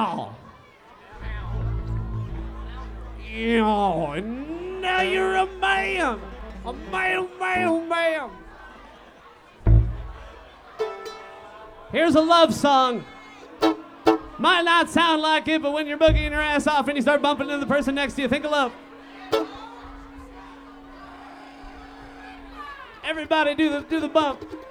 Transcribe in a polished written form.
And now you're a man. A man. Here's a love song. Might not sound like it, but when you're boogieing your ass off and you start bumping into the person next to you, think of love. Everybody do the bump.